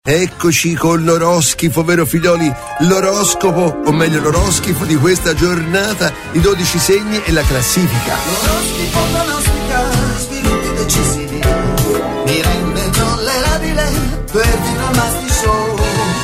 Eccoci con l'oroschifo, vero figlioli? L'oroscopo, o meglio l'oroschifo di questa giornata, i 12 segni e la classifica. L'oroscopo pronostica sviluppi decisivi, mi rende tollerabile per Masti Show.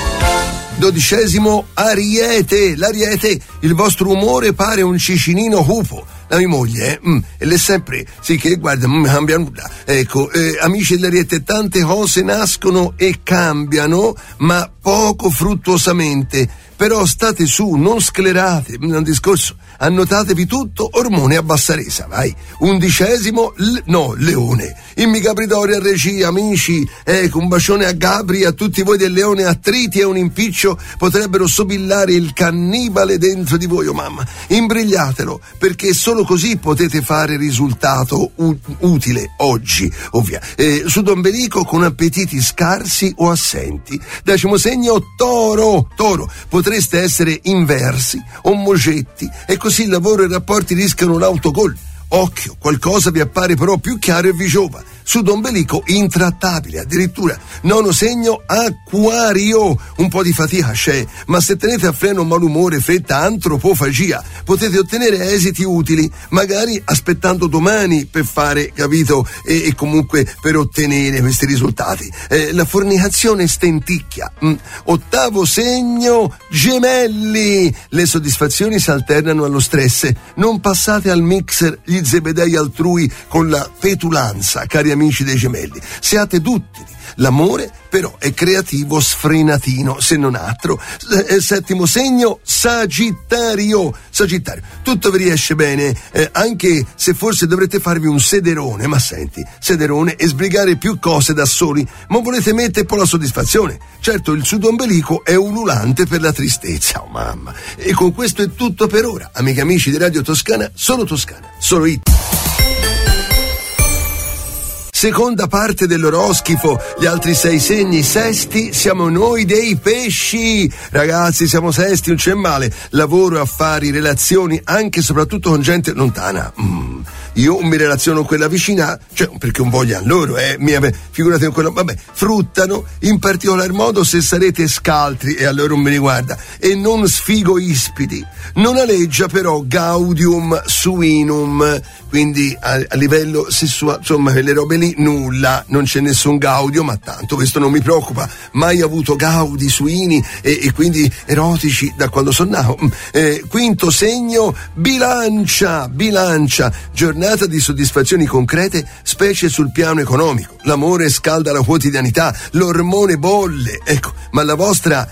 12° Ariete, l'Ariete, il vostro umore pare un cicinino cupo. La mia moglie, e le sempre, sì che guarda, non cambia nulla. Ecco, amici dell'Ariete, tante cose nascono e cambiano, ma poco fruttuosamente. Però state su, non sclerate, un discorso, annotatevi tutto, ormone a bassa resa, vai. 11° Leone, il mica Pritoria regia, amici, ecco, un bacione a Gabri, a tutti voi del Leone, attriti e un impiccio potrebbero sobillare il cannibale dentro di voi, oh mamma. Imbrigliatelo, perché solo così potete fare risultato utile oggi, ovvia. Sudombelico con appetiti scarsi o assenti. 10° segno Toro, potreste essere inversi o mogetti e così il lavoro e i rapporti rischiano l'autogol. Occhio, qualcosa vi appare però più chiaro e vi giova. Sudombelico intrattabile, addirittura. 9° segno Acquario, un po' di fatica c'è, ma se tenete a freno malumore, fretta, antropofagia, potete ottenere esiti utili, magari aspettando domani per fare, capito, e comunque per ottenere questi risultati. La fornicazione stenticchia. 8° segno Gemelli, le soddisfazioni si alternano allo stress, non passate al mixer gli zebedei altrui con la petulanza, cari amici dei Gemelli, siate duttili. L'amore però è creativo sfrenatino, se non altro. 7° segno Sagittario, tutto vi riesce bene, anche se forse dovrete farvi un sederone, ma senti, sederone e sbrigare più cose da soli, ma volete mettere poi la soddisfazione. Certo, il sudombelico è ululante per la tristezza, oh mamma. E con questo è tutto per ora, amiche e amici di Radio Toscana, solo hit. Seconda parte dell'oroschifo, gli altri 6 segni, sesti, siamo noi dei pesci. Ragazzi, siamo sesti, non c'è male. Lavoro, affari, relazioni, anche e soprattutto con gente lontana. Io mi relaziono con quella vicina, cioè perché non voglio loro, figurate con quello, fruttano, in particolar modo se sarete scaltri, e allora non mi riguarda, e non sfigo ispidi. Non aleggia però gaudium suinum, quindi a livello sessuale, insomma, quelle robe lì, nulla, non c'è nessun gaudio, ma tanto questo non mi preoccupa, mai avuto gaudi suini e quindi erotici da quando sono nato. 5° segno Bilancia, giornata di soddisfazioni concrete, specie sul piano economico. L'amore scalda la quotidianità, l'ormone bolle, ecco, ma la vostra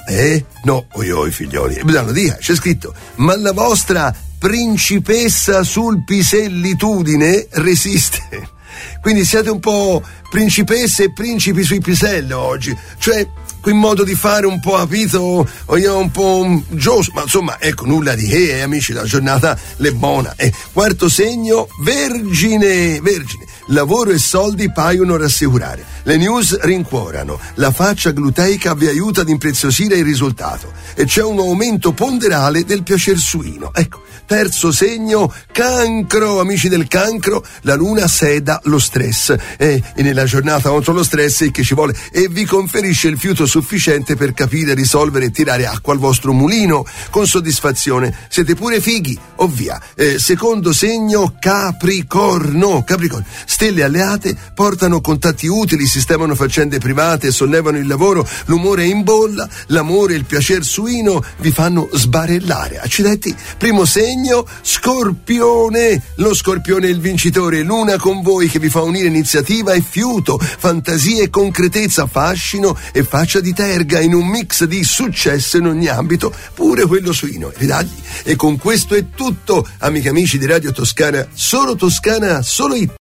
no, oi figlioli, c'è scritto, ma la vostra principessa sul pisellitudine resiste. Quindi siete un po' principesse e principi sui piselli oggi, cioè quel modo di fare un po' capito, un po' gioso, ma insomma, ecco, nulla di che, amici, la giornata l'è buona. 4° segno Vergine, lavoro e soldi paiono rassicurare, le news rincuorano, la faccia gluteica vi aiuta ad impreziosire il risultato e c'è un aumento ponderale del piacer suino. Ecco, 3° segno Cancro, amici del Cancro, la luna seda lo stress e nella giornata contro lo stress che ci vuole e vi conferisce il fiuto sufficiente per capire, risolvere e tirare acqua al vostro mulino con soddisfazione. Siete pure fighi, ovvia. 2° segno Capricorno, stelle alleate portano contatti utili, sistemano faccende private, sollevano il lavoro, l'umore è in bolla, l'amore e il piacer suino vi fanno sbarellare. Accidenti. 1° segno Scorpione, lo Scorpione è il vincitore, luna con voi che vi fa unire iniziativa e fiuto, fantasia e concretezza, fascino e faccia di terga in un mix di successo in ogni ambito, pure quello suino. E con questo è tutto, amiche e amici di Radio Toscana, solo hit.